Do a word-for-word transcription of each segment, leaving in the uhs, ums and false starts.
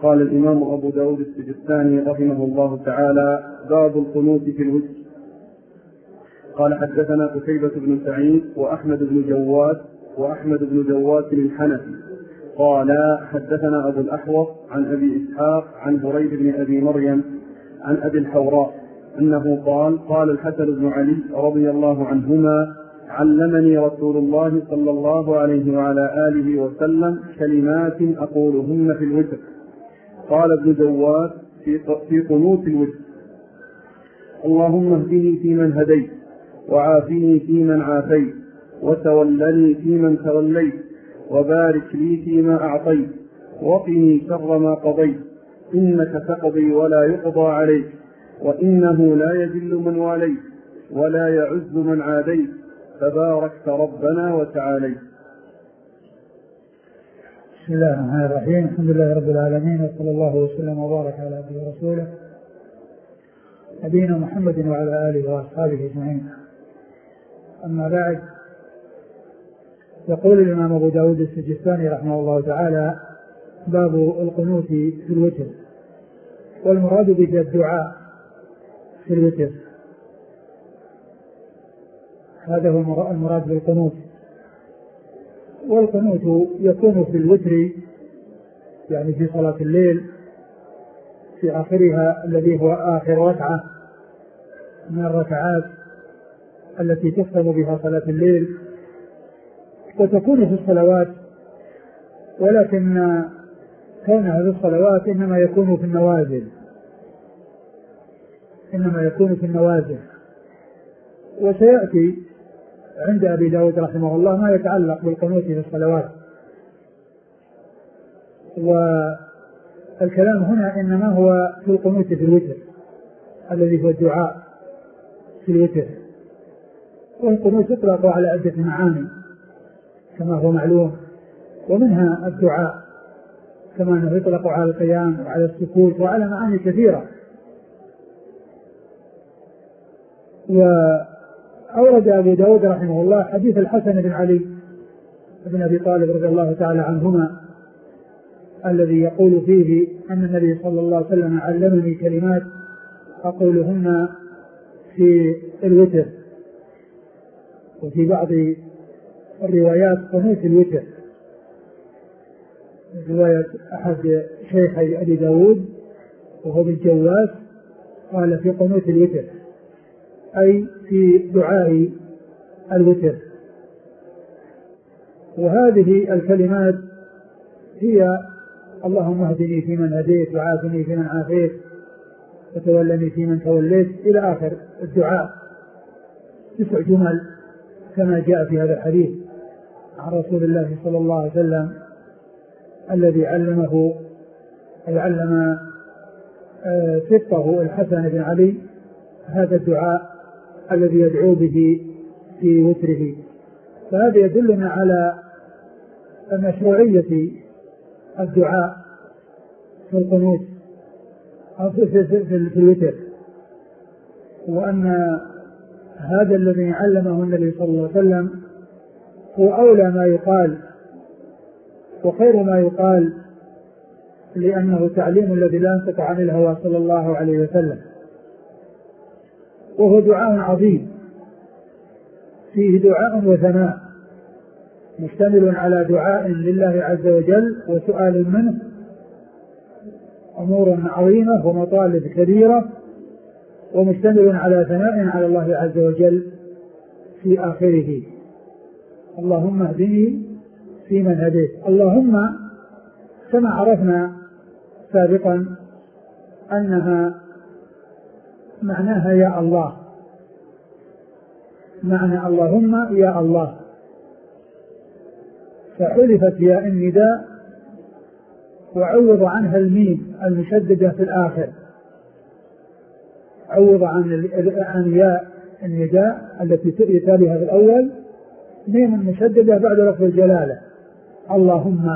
قال الإمام أبو داود السجستاني رحمه الله تعالى: باب القنوت في الوتر. قال: حدثنا قتيبة بن سعيد وأحمد بن جواد وأحمد بن جواد الحنفي قال: حدثنا أبو الأحوص عن أبي إسحاق عن بريد بن أبي مريم عن أبي الحوراء أنه قال: قال الحسن بن علي رضي الله عنهما: علمني رسول الله صلى الله عليه وعلى آله وسلم كلمات أقولهن في الوتر. قال ابن جواد في قنوت الوتر: اللهم اهدني فيمن هديت، وعافني فيمن عافيت، وتولني فيمن توليت، وبارك لي فيما أعطيت، وقني شر ما قضيت، إنك تقضي ولا يقضى عليك، وإنه لا يذل من واليت ولا يعز من عاديت، تباركت ربنا وتعاليت. بسم الله الرحمن الرحيم. الحمد لله رب العالمين، وصلى الله وسلم وبارك على عبده ورسوله نبينا محمد وعلى آله وأصحابه أجمعين. أما بعد، يقول الإمام أبو داود السجستاني رحمه الله تعالى: باب القنوت في الوتر. والمراد به الدعاء في الوتر، هذا هو المراد بالقنوت. والقنوت يكون في الوتر يعني في صلاة الليل في آخرها الذي هو آخر ركعة من الركعات التي تختم بها صلاة الليل، وتكون في الصلوات، ولكن كونها في الصلوات إنما يكون في النوازل إنما يكون في النوازل وسيأتي عند أبي داود رحمه الله ما يتعلق بالقنوت في الصلوات. والكلام هنا إنما هو في القنوت في الوتر الذي هو الدعاء في الوتر. والقنوت يطلق على عدة معاني كما هو معلوم، ومنها الدعاء كما أنه يطلق على القيام وعلى السكوت وعلى معاني كثيرة. وأورد أبو داود رحمه الله حديث الحسن بن علي بن أبي طالب رضي الله تعالى عنهما الذي يقول فيه أن النبي صلى الله عليه وسلم علمني كلمات أقولهن في الوتر. وفي بعض الروايات قنوت الوتر، رواية أحد شيخي أبي داود وهو ابن جواز قال في قنوت الوتر، أي في دعاء الوتر. وهذه الكلمات هي: اللهم اهدني فيمن هديت، وعافني فيمن عافيت، وتولني فيمن توليت، إلى آخر الدعاء. تسع جمل كما جاء في هذا الحديث عن رسول الله صلى الله عليه وسلم الذي علمه أي علم سبطه الحسن بن علي هذا الدعاء الذي يدعو به في وتره. فهذا يدلنا على مشروعية الدعاء في القنوت أو في, في, في, في الوتر، وأن هذا الذي علمه النبي صلى الله عليه وسلم هو أولى ما يقال وخير ما يقال، لأنه تعليم الذي لا ينطق عن الهوى صلى الله عليه وسلم. وهو دعاء عظيم فيه دعاء وثناء مشتمل على دعاء لله عز وجل وسؤال منه أمور عظيمة ومطالب كبيرة، ومشتمل على ثناء على الله عز وجل في آخره: اللهم اهدني فيمن هديت. اللهم كما عرفنا سابقا أنها معناها يا الله، معنى اللهم يا الله، فحذفت ياء النداء وعوض عنها الميم المشددة في الآخر، عوض عن عن ياء النداء التي تأتيها في الأول ميم مشددة بعد لفظ الجلالة اللهم،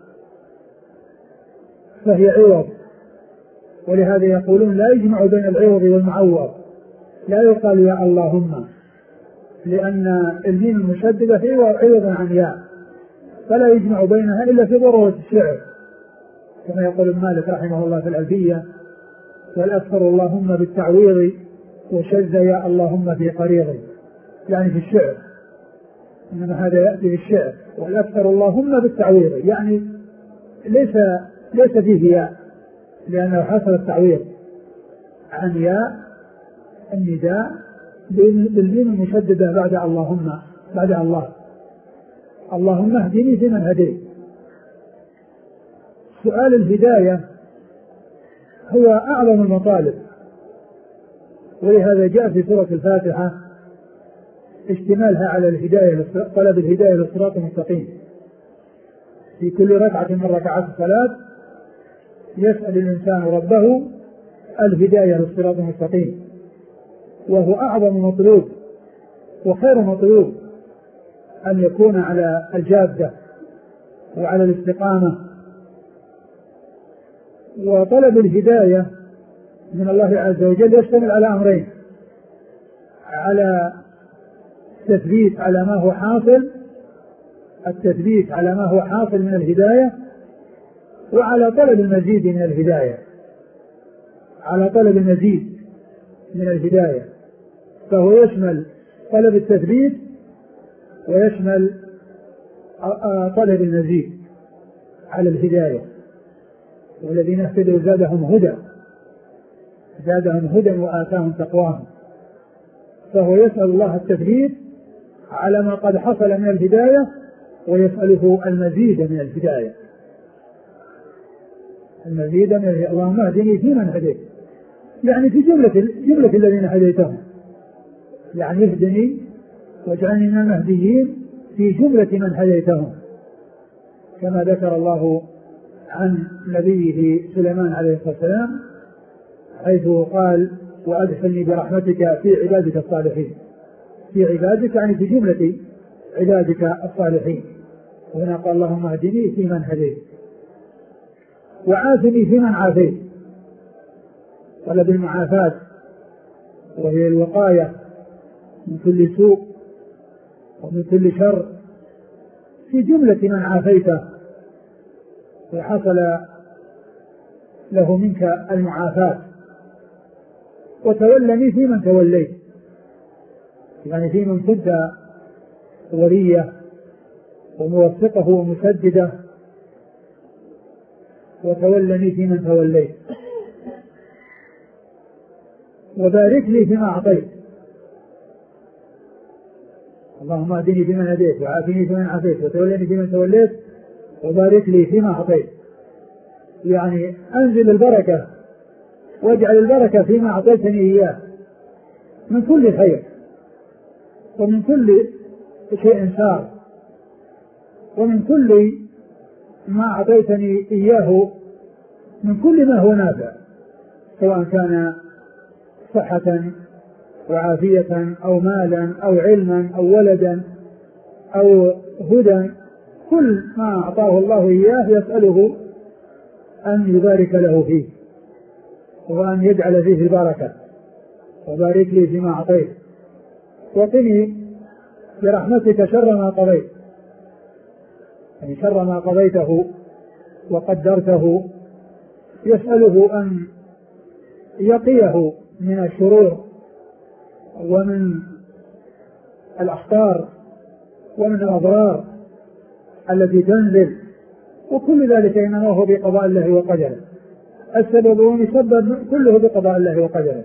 فهي عوض. ولهذا يقولون لا يجمع بين العوض والمعوض، لا يقال يا اللهم، لأن الميم المشددة هي عوض عن ياء، فلا يجمع بينها إلا في ضرورة الشعر، كما يقول مالك رحمه الله في الألفية: والأكثر اللهم بالتعويض وشذ يا اللهم في قريض، يعني في الشعر، إنما هذا يأتي في الشعر. والأكثر اللهم بالتعويض يعني ليس ليس فيه ياء، لأنه حصل التعويض عن ياء النداء بالميم المشددة بعد اللهم، بعد الله. اللهم اهدني فيمن هديت. سؤال الهداية هو أعظم المطالب، ولهذا جاء في سورة الفاتحة اشتمالها على الهداية، طلب الهداية للصراط المستقيم. في كل ركعة من ركعات الصلاة يسأل الإنسان ربه الهداية للصراط المستقيم، وهو أعظم مطلوب وخير مطلوب أن يكون على الجادة وعلى الاستقامة. وطلب الهداية من الله عز وجل يشتمل على أمرين: على التثبيت على ما هو حاصل، التثبيت على ما هو حاصل من الهداية، وعلى طلب المزيد من الهداية، على طلب المزيد من الهداية. فهو يشمل طلب التثبيت ويشمل طلب المزيد على الهداية. والذين اهتدوا زادهم هدى، زادهم هدى وآتاهم تقواهم. فهو يسأل الله التثبيت على ما قد حصل من الهداية، ويسأله المزيد من الهداية، المزيد من الهداية. اللهم اهدني فيمن هديت، يعني في جملة جملة الذين هديتهم، يعني اهدني واجعلني من المهديين في جملة من هديتهم، كما ذكر الله عن نبيه سليمان عليه الصلاة والسلام حيث قال: وأدخلني برحمتك في عبادك الصالحين. في عبادك يعني في جملة عبادك الصالحين. وهنا قال: اللهم اهدني فيمن هديت وعافني فيمن عافيت. طلب المعافاة وهي الوقاية من كل سوء ومن كل شر في جملة من عافيته وحصل له منك المعافاة. وتولني فيمن توليت، يعني في من كنت وليه وموفقه ومسدده. وتولني فيمن توليت وبارك لي فيما أعطيت. اللهم اهدني فيمن هديت وعافني فيمن عافيت وتولني فيمن توليت وبارك لي فيما أعطيت، يعني أنزل البركة واجعل البركة فيما أعطيتني إياه من كل خير ومن كل شيء سار ومن كل ما أعطيتني إياه من كل ما هو نافع، سواء كان صحة وعافية أو مالا أو علما أو ولدا أو هدى. كل ما أعطاه الله إياه يسأله أن يبارك له فيه وأن يجعل فيه البركة. وبارك لي فيما أعطيت وقني برحمتك شر ما قضيت، يعني شر ما قضيته وقدرته يسأله أن يقيه من الشرور ومن الأخطار ومن الأضرار التي تنزل، وكل ذلك إنما هو بقضاء الله وقدره. السبب والمسبب كله بقضاء الله وقدره.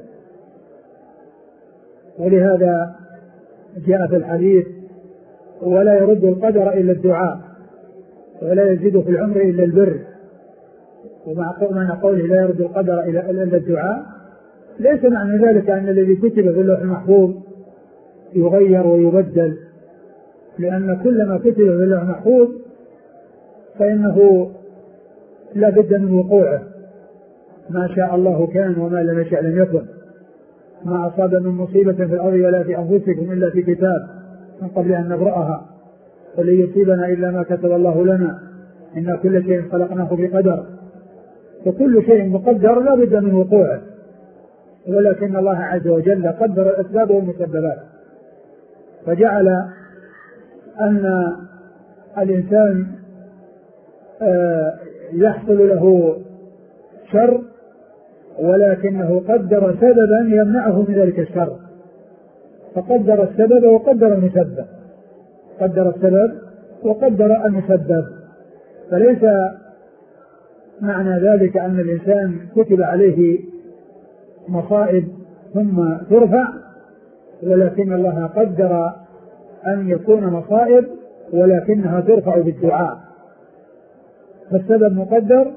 ولهذا جاء في الحديث: ولا يرد القدر إلا الدعاء ولا يزيد في العمر إلا البر. ومع قوله لا يرد القدر إلا الدعاء ليس معنى ذلك أن الذي كتب في اللوح المحفوظ يغير ويبدل، لأن كل ما كتب في اللوح المحفوظ فإنه لا بد من وقوعه. ما شاء الله كان وما لم يشأ لم يكن. ما أصاب من مصيبة في الأرض ولا في أنفسكم إلا في كتاب من قبل أن نبرأها ولن يصيبنا إلا ما كتب الله لنا إن كل شيء خلقناه بقدر. فكل شيء مقدر لا بد من وقوعه، ولكن الله عز وجل قدر الأسباب والمسببات، فجعل أن الإنسان يحصل له شر، ولكنه قدر سببا يمنعه من ذلك الشر، فقدر السبب وقدر المسبب، قدر السبب وقدر المسبب. فليس معنى ذلك أن الإنسان كتب عليه مصائب ثم ترفع، ولكن الله قدر أن يكون مصائب ولكنها ترفع بالدعاء، فالسبب مقدر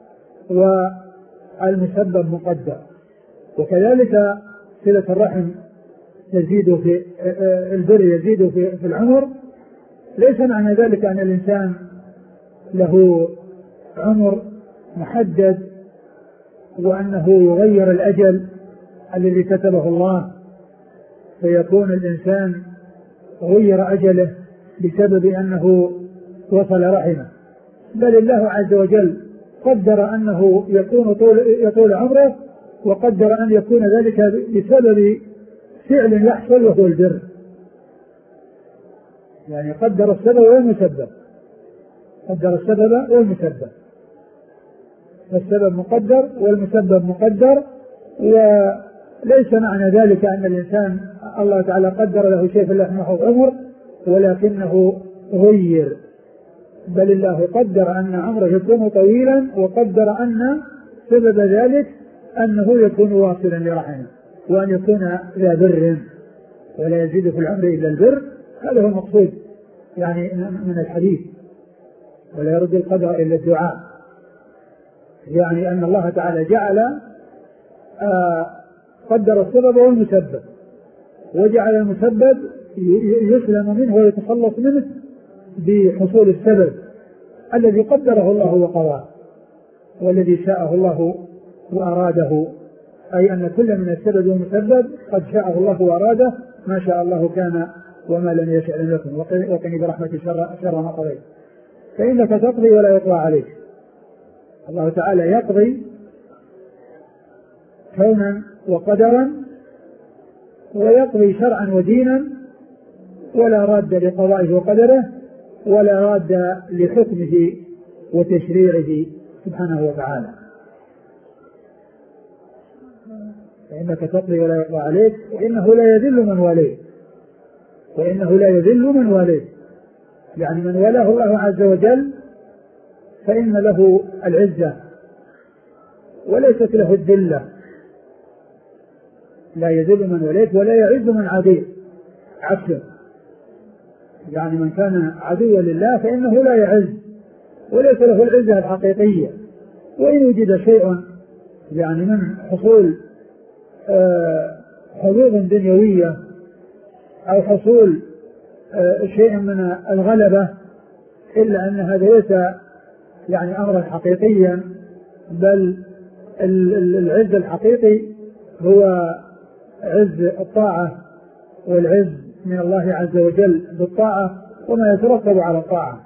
والمسبب مقدر. وكذلك صلة الرحم يزيد في البر يزيد في, في العمر، ليس معنى ذلك أن الإنسان له عمر محدد وأنه يغير الأجل الذي كتبه الله فيكون الإنسان غير أجله بسبب أنه وصل رحمه، بل الله عز وجل قدر أنه يكون طول يطول عمره، وقدر أن يكون ذلك بسبب فعل يحصل وهو البر، يعني قدر السبب والمسبب، قدر السبب والمسبب، فالسبب مقدر والمسبب مقدر. وليس معنى ذلك أن الإنسان الله تعالى قدر له شيء فليحمه عمر ولكنه غير، بل الله قدر أن عمره يكون طويلا، وقدر أن سبب ذلك أنه يكون واصلا لرحمه وأن يكون ذا بر، ولا يزيد في العمر إلا البر. هذا هو المقصود يعني من الحديث، ولا يرد القدر إلا الدعاء، يعني أن الله تعالى جعل آه قدر السبب والمسبب، وجعل المسبب يسلم منه ويتخلص منه بحصول السبب الذي قدره الله وقضاه، والذي شاءه الله وأراده، أي أن كل من السبب والمسبب قد شاءه الله وأراده، ما شاء الله كان وما لم يشأ لم يكن، وقني برحمة شر, شر ما قضيت فإنك تقضي ولا يقضى عليك. الله تعالى يقضي كونا وقدرا، ويقضي شرعا ودينا، ولا راد لقضائه وقدره، ولا راد لحكمه وتشريعه سبحانه وتعالى. فإنك تقضي ولا يقضى عليك، وإنه لا يذل من واليه، وإنه لا يذل من واليه، يعني من ولاه الله عز وجل فإن له العزة وليست له الذلة، لا يذل من وليه ولا يعز من عدو عكسه، يعني من كان عدوا لله فإنه لا يعز وليس له العزة الحقيقية. وإن وجد شيء يعني من حصول حظوظ دنيوية أو حصول شيء من الغلبة، إلا أن هذا ليس يعني أمرا حقيقيا، بل العز الحقيقي هو عز الطاعة والعز من الله عز وجل بالطاعة وما يترتب على الطاعة.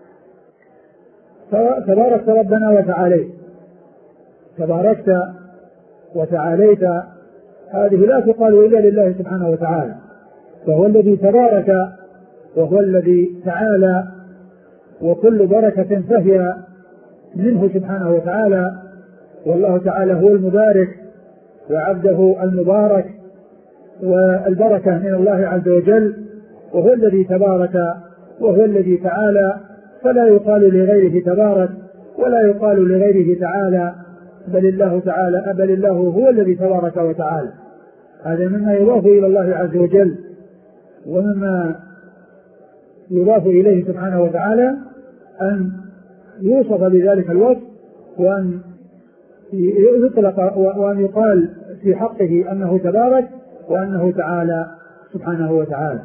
تباركت ربنا وتعاليت، تباركت وتعاليت، هذه لا تقال إلا لله سبحانه وتعالى، فهو الذي تبارك وهو الذي تعالى، وكل بركة فهي منه سبحانه وتعالى، والله تعالى هو المبارك وعبده المبارك، والبركة من الله عز وجل، وهو الذي تبارك وهو الذي تعالى، فلا يقال لغيره تبارك ولا يقال لغيره تعالى، بل الله تعالى بل الله هو الذي تبارك وتعالى. هذا مما يضاف إلى الله عز وجل، ومما يضاف إليه سبحانه وتعالى أن يوصف بذلك الوصف، وأن يطلق وأن يقال في حقه أنه تبارك وأنه تعالى سبحانه وتعالى.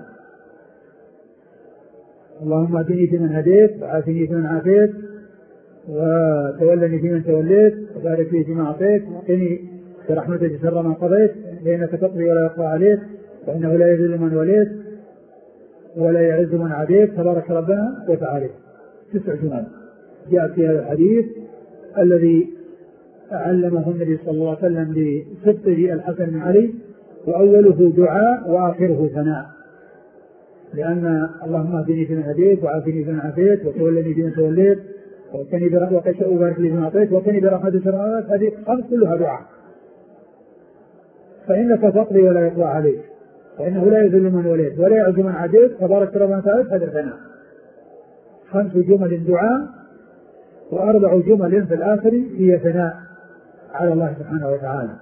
اللهم اهدني فيمن هديت، وعافني فيمن عافيت، وتولني فيمن توليت، وبارك لي فيما أعطيت، وقني برحمتك شر ما قضيت، فإنك تقضي ولا يقضى عليك، وإنه لا يذل من وليت ولا يعز من عاديت، تبارك ربنا وتعالى. تسع جمل جاء في هذا الحديث الذي علمه النبي صلى الله عليه وسلم بصدقه الحسن بن علي، وأوله دعاء وآخره ثناء، لأن اللهم اهدني فيمن هديت، وعافني فيمن عافيت، وتولني فيمن توليت، وكني برحمتك وبارك لي فيما أعطيت وكني برحمتك شر. هذه خمس كلها دعاء. فإنك تقضي ولا يقضى عليك، فإنه لا يذل من وليت ولا يعز من عاديت، تبارك ربنا وتعالى. هذا الثناء. خمس جمل دعاء وأربع جمل في الآخر هي ثناء على الله سبحانه وتعالى.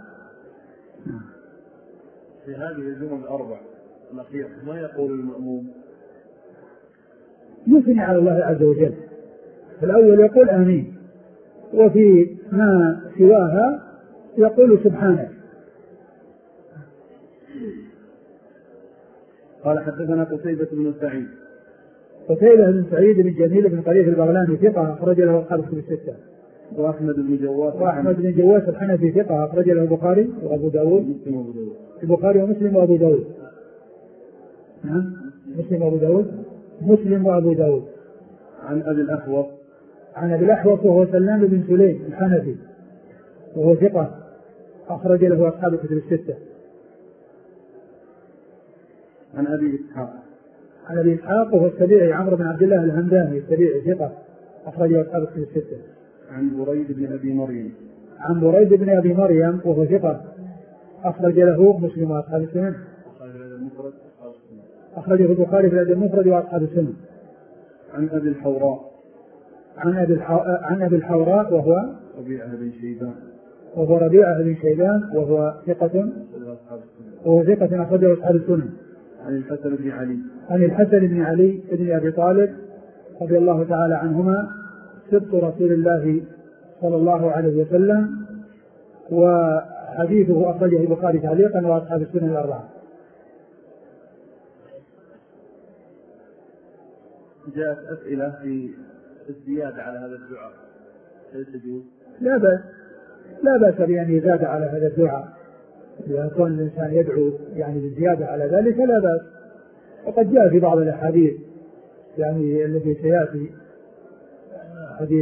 في هذه الجمل الأربع الأخيرة ما يقول المأموم؟ يثني على الله عز وجل. في الأول يقول آمين، وفي ما سواها يقول سبحانه. قال حدثنا قتيبة بن سعيد. قتيبة بن سعيد بن جميل بن طريف البغلاني ثقة أخرج له الخمسة بالستة. وأحمد بن جواس. وأحمد بن جواس الحنفي ثقة أخرج له البخاري وأبو داود. البخاري ومسلم وأبو داود. نعم مسلم وأبو داود. مسلم وأبو داود. عن أبي الأحوص. عن أبي الأحوص وهو سلام بن سليم الحنفي وهو ثقة أخرج له أصحاب الكتب الستة. عن أبي إسحاق. عن أبي إسحاق وهو السبيعي عمرو بن عبد الله الهمداني السبيعي ثقة أخرج له أصحاب الكتب الستة. عن بريد بن أبي مريم. عن بريد بن أبي مريم وهو ثقة أخرج له مسلم وأصحاب السنن. أخرجه البخاري في الأدب المفرد وأصحاب السنن. عن أبي الحوراء. عن أبي الحو... عن أبي الحوراء وهو ربيعة بن شيبان. وهو ربيعة بن شيبان وهو ثقة وهو ثقة أخرجه أصحاب السنن. عن الحسن بن علي. عن الحسن بن علي بن أبي طالب رضي الله تعالى عنهما سبط رسول الله صلى الله عليه وسلم، وحديثه أخرجه البخاري تعليقا وأصحاب السنن الأربعة. جاءت أسئلة في الزيادة على هذا الدعاء، هل تجوز؟ لا بأس لا بأس بأن يزاد على هذا الدعاء، إذا كان الإنسان يدعو يعني بالزيادة على ذلك لا بأس. وقد جاء في بعض الأحاديث يعني الذي سيأتي حديث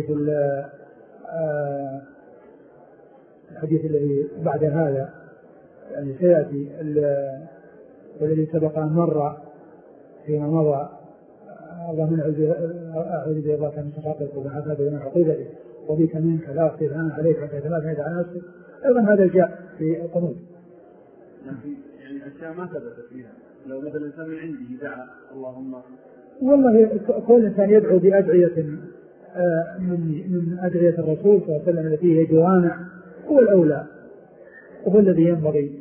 الحديث الذي بعد هذا يعني سيأتي الذي سبق أن مر فيما مضى. الله من أعوذ بالله من شقاق وبحثات ومن عقوبته وبك منك لا أخطي الآن عليك حتى ثلاثة على نفسك. أيضا هذا جاء في القنوت. يعني أشياء ما ثبتت فيها. لو مثلا الإنسان من عنده دعا اللهم، والله كل إنسان يدعو بأدعية من من أدعية الرسول صلى الله عليه وسلم التي هي جوامع هو الأولى وهو الذي ينبغي.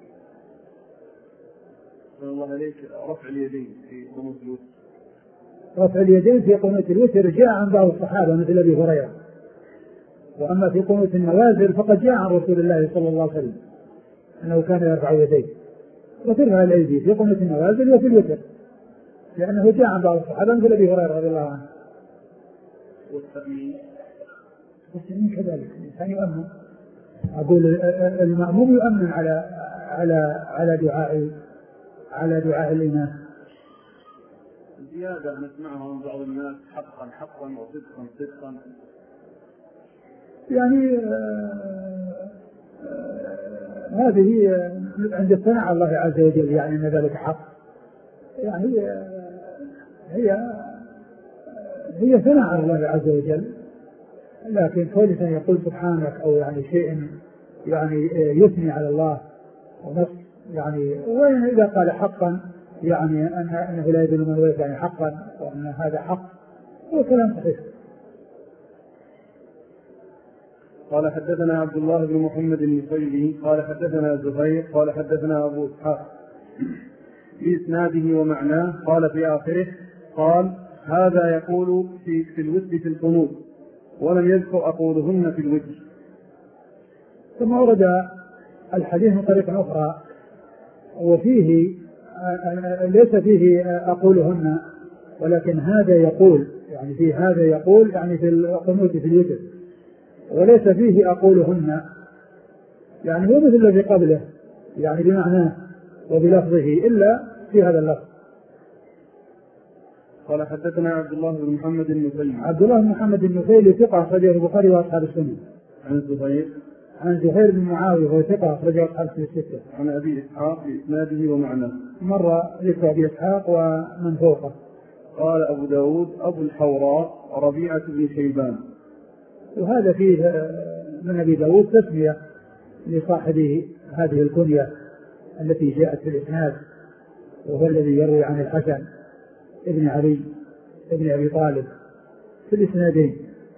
الله عليك رفع اليدين في قنوت الوتر. رفع اليدين في قنوت الوتر جاء عن بعض الصحابة مثل أبي هريرة، وأما في قنوت النوازل فقد جاء عن رسول الله صلى الله عليه وسلم أنه كان يرفع يديه وترفع الأيدي في قنوت النوازل وفي الوتر، لأنه جاء عن بعض الصحابة مثل أبي هريرة رضي الله عنه. والتأمين والتأمين كذلك الإنسان يؤمن. أقول المأموم يؤمن على على على دعاء على دعاء الإمام. زيادة نسمعها من بعض الناس حقا حقا وصدقا صدقا، يعني هذه عند الثناء على الله عز وجل يعني أن ذلك حق، يعني هي هي ثناء على الله عز وجل، لكن كل إنسان يقول سبحانك أو يعني شيء يعني يثني على الله ونص يعني، وإن إذا قال حقا يعني أنه لا يدل من وليس يعني حقا وأن هذا حق هو كلام صحيح. قال حدثنا عبد الله بن محمد النصيري قال حدثنا زهير قال حدثنا أبو إسحاق في إسناده ومعناه. قال في آخره قال هذا يقول في, في الوتر في القنوت ولم يذكر أقولهن في الوتر. ثم ورد الحديث من طريقة أخرى وفيه ليس فيه أقولهن، ولكن هذا يقول يعني في هذا يقول يعني في القنوت في الوتر، وليس فيه أقولهن يعني هو مثل الذي قبله يعني بمعناه وبلفظه إلا في هذا اللفظ. قال حدثنا عبد الله بن محمد النفيلي. عبد الله بن محمد النفيلي ثقة أخرجه البخاري وأصحاب السنن. عن زهير عن زهير بن معاوية وهو ثقة أخرجه أصحاب الستة. عن أبي إسحاق بإسناده ومعناه. مر ذكر أبي إسحاق ومن فوقه. قال أبو داود أبو الحوراء ربيعة بن شيبان. وهذا فيه من أبي داود تسمية لصاحبه هذه الكنية التي جاءت في الإسناد، وهو الذي يروي عن الحسن ابن علي ابن أبي طالب في الإسنادين.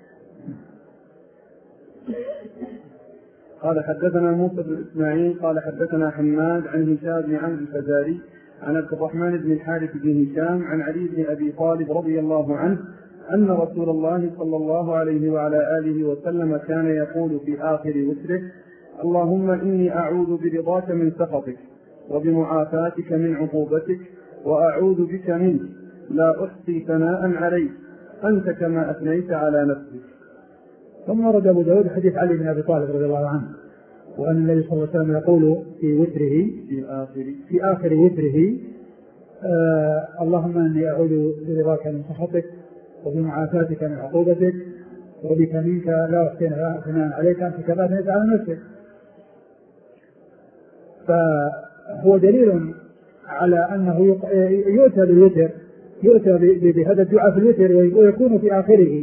قال حدثنا موسى بن إسماعيل قال حدثنا حماد عن هشام بن عمرو الفزاري عن عبد الرحمن بن الحارث بن هشام عن علي بن أبي طالب رضي الله عنه أن رسول الله صلى الله عليه وعلى آله وسلم كان يقول في آخر وتره: اللهم إني أعوذ برضاك من سخطك وبمعافاتك من عقوبتك وأعوذ بك منك لا أحصي ثناء عليك أنت كما أثنيت على نفسك. ثم ورد أبو داود حديث علي بن أبي طالب رضي الله عنه وأن النبي صلى الله عليه وسلم يقول في وتره في آخر في آخر وتره: آه اللهم إني أعوذ برضاك من سخطك وبمعافاتك من عقوبتك وبك منك لا أحصي ثناء عليك أنت كما أثنيت على نفسك. فهو دليل على أنه يؤتى بالوتر، يؤتى بهذا الدعاء في الوتر ويكون في آخره.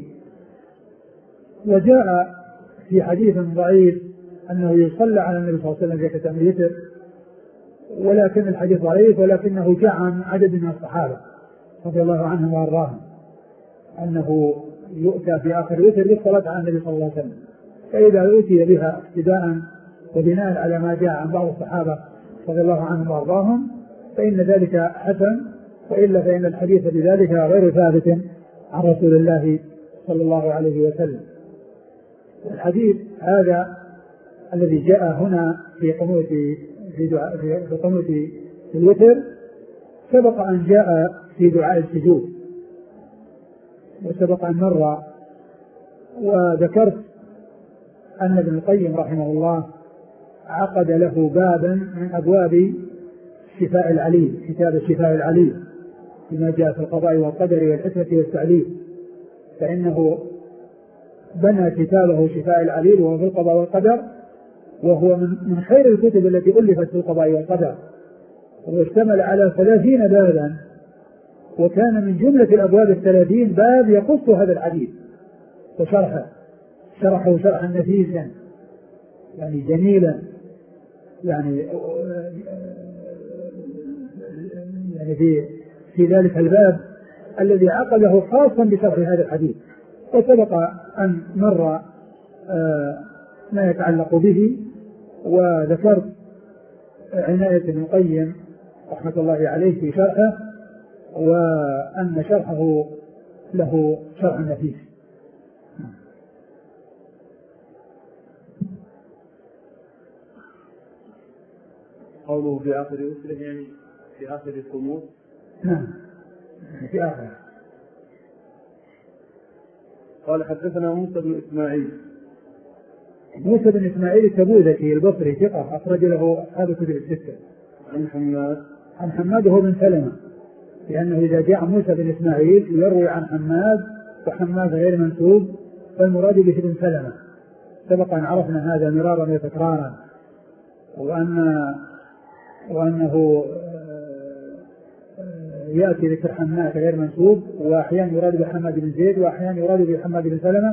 وجاء في حديث ضعيف أنه يصلى على النبي صلى الله عليه وسلم في ختم الوتر، ولكن الحديث ضعيف، ولكنه جاء عن عدد من الصحابة رضي الله عنهم وأرضاهم أنه يؤتى في آخر الوتر بالصلاة على النبي صلى الله عليه وسلم. فإذا أوتي بها ابتداء وبناء على ما جاء عن بعض الصحابة رضي الله عنهم وأرضاهم فإن ذلك حسن، وإلا فإن الحديث بذلك غير ثابت عن رسول الله صلى الله عليه وسلم. الحديث هذا الذي جاء هنا في قنوت في دعاء في قنوت الوتر سبق أن جاء في دعاء السجود، وسبق أن مر وذكرت أن ابن القيم رحمه الله عقد له بابا من أبواب شفاء العليل، كتاب الشفاء العليل بما جاء في القضاء والقدر والحكمة والتعليل، فإنه بنى كتابه شفاء العليل وهو في القضاء والقدر، وهو من خير الكتب التي ألفت في القضاء والقدر، واشتمل على ثلاثين بابا، وكان من جملة الأبواب الثلاثين باب يقص هذا الحديث وشرحه، شرحه شرحا نفيسا يعني جميلا، يعني يعني في في ذلك الباب الذي عقده خاصا بشرح هذا الحديث. وسبق أن مر آه ما يتعلق به، وذكرت عناية ابن القيم رحمة الله عليه في شرحه، وأن شرحه له شرح نفيس. قوله في آخر وتره يعني في آخر القنوت. نعم في آخر. قال حدثنا موسى بن إسماعيل. موسى بن إسماعيل التبوذكي البصري ثقة أخرج له أصحاب الكتب الستة. عن حماد عن حماد هو بن سلمة، لأنه إذا جاء موسى بن إسماعيل يروي عن حماد وحماد غير منسوب فالمراد به بن سلمة. سبق أن عرفنا هذا مرارا وتكرارا، وأن وأنه يأتي ذكر حماد غير منسوب، وأحيانا يراد بحماد بن زيد وأحيانا يراد بحماد بن سلمة،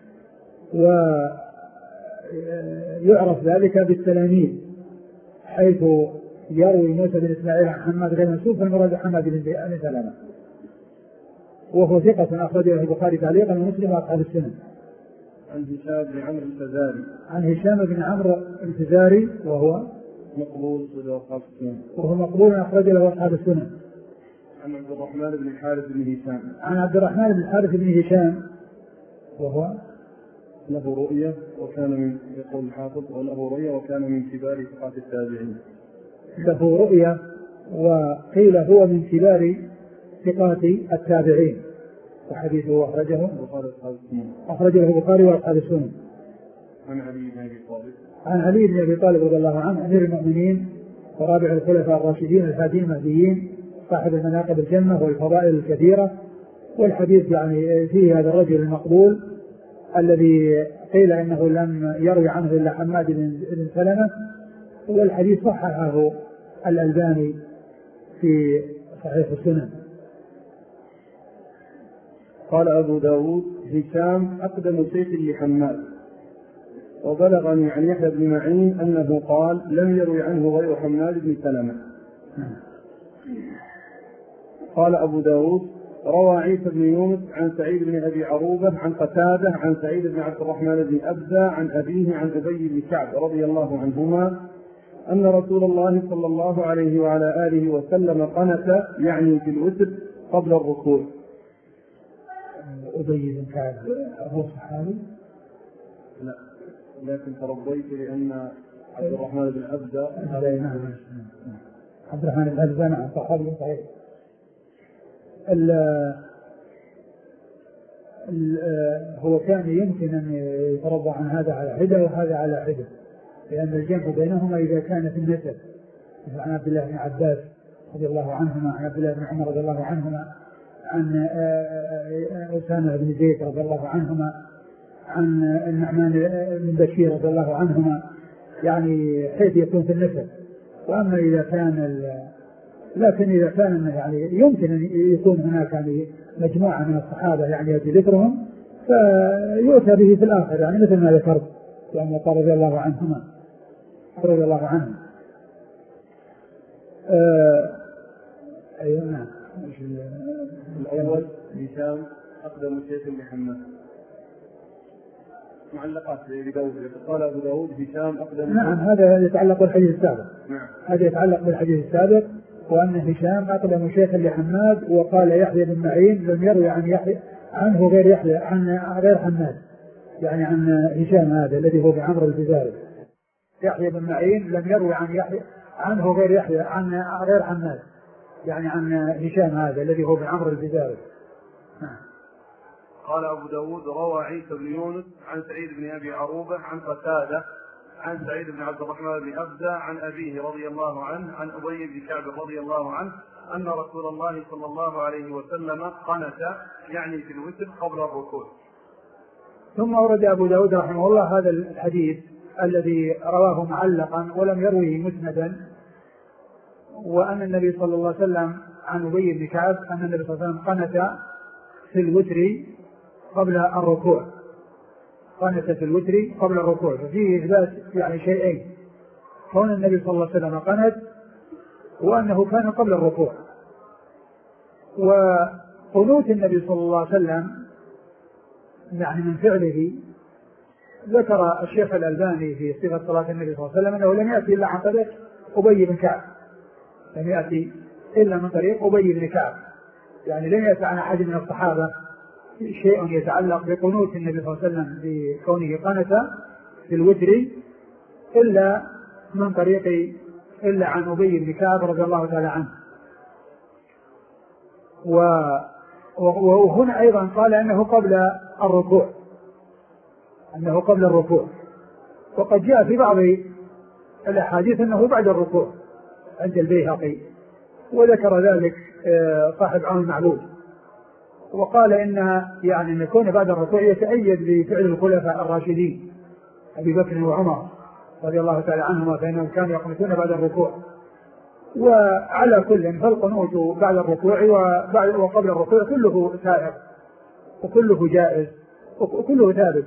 ويعرف ذلك بالتلاميذ، حيث يروي موسى بن إسماعيل عن حماد غير منسوب فالمراد بحماد بن سلمة، وهو ثقة أخرج له البخاري تعليقا ومسلم وأصحاب السنن. عن هشام بن عمرو الفزاري. عن هشام بن عمرو الفزاري وهو مقبول أصحاب السنن. وهو مقبول أخرج له أصحاب السنن. عن عبد الرحمن بن الحارث بن هشام. عن عبد الرحمن بن الحارث بن هشام وهو له رؤية وكان من يقول الحافظ وله رؤية وكان من كبار ثقات التابعين. له رؤية وقيل هو من كبار ثقات التابعين، وحديثه أخرجه أخرجه البخاري وأصحاب السنن. عن علي بن أبي طالب. عن علي بن أبي طالب رضي الله عنه أمير المؤمنين ورابع الخلفاء الراشدين الهادين المهديين صاحب المناقب الجنة والفضائل الكثيرة. والحديث يعني فيه هذا الرجل المقبول الذي قيل إنه لم يروي عنه إلا حماد بن سلمة، والحديث صححه الألباني في صحيح السنن. قال أبو داود هشام أقدم شيخ لحماد، وبلغني عن يحيى بن معين أنه قال لم يروي عنه غير حماد بن سلمة. قال أبو داود روى عيسى بن يونس عن سعيد بن أبي عروبة عن قتادة عن سعيد بن عبد الرحمن بن أبزة عن أبيه عن أبي بن كعب رضي الله عنهما أن رسول الله صلى الله عليه وعلى آله وسلم قنت يعني في الوتر قبل الركوع. أبي بن كعب أبو صحابي؟ لا، لكن ترضيت لأن عبد الرحمن بن أبزة عبد الرحمن بن أبزة نعم صحابي صحيح. هو كان يمكن أن يترضى عن هذا على حدة وهذا على حدة، لأن الجمع بينهما إذا كان في النسب، مثل عن عبد الله بن عباس رضي الله عنهما، عن عبد الله بن عمر رضي الله عنهما، عن أسامة بن زيد رضي الله عنهما، عن النعمان بن بشير رضي الله عنهما، يعني حيث يكون في النسب. وأما إذا كان لكن إذا كان يعني يمكن أن يكون هناك يعني مجموعة من الصحابة يعني يأتي ذكرهم فيؤتى به في الآخر، يعني مثل ما ذكرت يعني قال رضي الله عنهما رضي الله عنهم. أيوة نعم. الأول هشام أقدم شيخ لحماد. معلقات لداود. قال أبو داود هشام أقدم. نعم هذا يتعلق بالحديث السابق. نعم. هذا يتعلق بالحديث السابق، وأن هشام أقدم شيخ لحماد. وقال يحيى بن معين لم يروي عن يحيى عنه غير يحيى عن غير حماد، يعني عن هشام هذا الذي هو بعمر الفزاري. يحيى بن معين لم يروي عن يحيى عنه غير يحيى عن غير حماد، يعني عن هشام هذا الذي هو بعمر الفزاري. قال أبو داود روى عيسى بن يونس عن سعيد بن أبي عروبة عن قتادة عن سعيد بن عبد الرحمن بن أبزة عن أبيه رضي الله عنه عن أبي بن كعب رضي الله عنه أن رسول الله صلى الله عليه وسلم قنت يعني في الوتر قبل الركوع. ثم أورد أبو داود رحمه الله هذا الحديث الذي رواه معلقا ولم يروه مسندا، وأن النبي صلى الله عليه وسلم عن أبي بن كعب أن النبي صلى الله عليه وسلم قنت في الوتر قبل الركوع، قنت في الوتر قبل الركوع. ففيه إثبات يعني شيئين: كون النبي صلى الله عليه وسلم قنت، وأنه كان قبل الركوع. وقنوت النبي صلى الله عليه وسلم يعني من فعله ذكر الشيخ الألباني في صفة صلاة النبي صلى الله عليه وسلم أنه لم يأتي إلا عن طريق أبي بن كعب، لم يأتي إلا من طريق أبي بن كعب، يعني لم يأتي عن أحد من الصحابة شيء يتعلق بقنوت النبي صلى الله عليه وسلم بكونه قنت في الوتر إلا من طريق إلا عن أبي بن كعب رضي الله تعالى عنه. وهنا أيضا قال أنه قبل الركوع، أنه قبل الركوع. وقد جاء في بعض الأحاديث أنه بعد الركوع عند البيهقي، وذكر ذلك صاحب عون المعبود، وقال إن يعني أن يكون بعد الركوع يتأيد بفعل الخلفاء الراشدين أبي بكر وعمر رضي الله تعالى عنهما، فإنهم كانوا يقنطون بعد الركوع. وعلى كل فالقنوت بعد الركوع وبعد وقبل الركوع كله سائر وكله جائز وكله ثابت،